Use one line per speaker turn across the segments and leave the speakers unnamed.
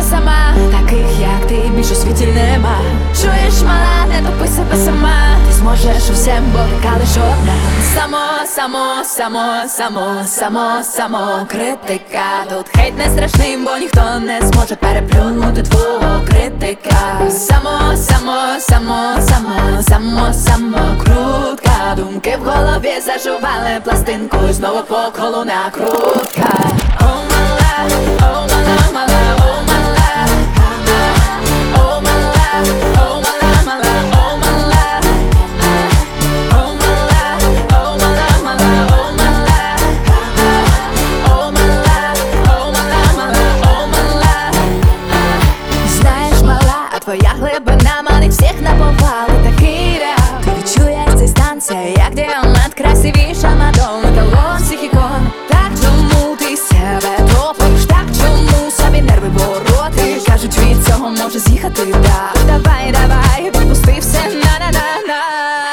сама, таких як ти більш у світі нема. Чуєш, мала, не топи себе сама. Ти зможеш усім, бо така лиш одна. Само критика. Тут хейт не страшний, бо ніхто не зможе переплюнути твого критика. Само крутка. Думки в голові зажували пластинку, і знову по колу накрутка. Oh my love, oh my love, my love, oh my love, oh my love, oh my love, my love, oh my love, oh my love, oh my love, my love, oh my love, oh my love, oh my love, my love, oh my love. Знаєш, мала, а твоя глибина манить всіх на повал. Такий реал, ти відчуєш цей стан, це як діамант, красивіша Мадонна, талон всіх ікон. Так чому ти себе топиш, так чому собі нерви бороти? Кажуть, від цього може з'їхати дах. Давай, відпусти все, на-на-на-на.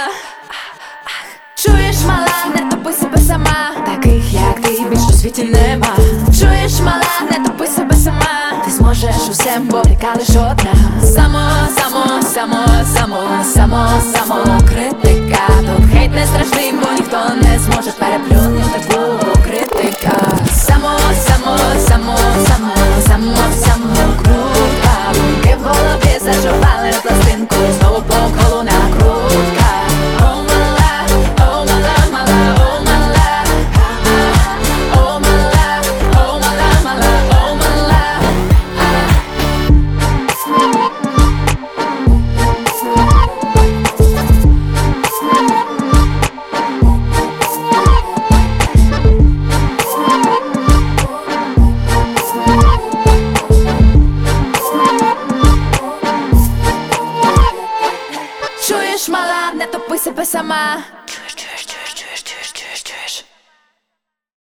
Чуєш, мала, не топи себе сама, таких як ти більш у світі нема. Чуєш, мала, не топи себе сама. Ти зможеш усім, бо така лиш одна. Само критика. Тут хейт не страшний, бо ніхто не зможе переплюнути твого критика. Само крутка. Думки в голові зажували пластинку, і знову по колу накрутка. Oh my love, oh my love, my love, oh my love, oh my love, oh my love, my love, oh my love. Чуєш, мала, не топи себе сама.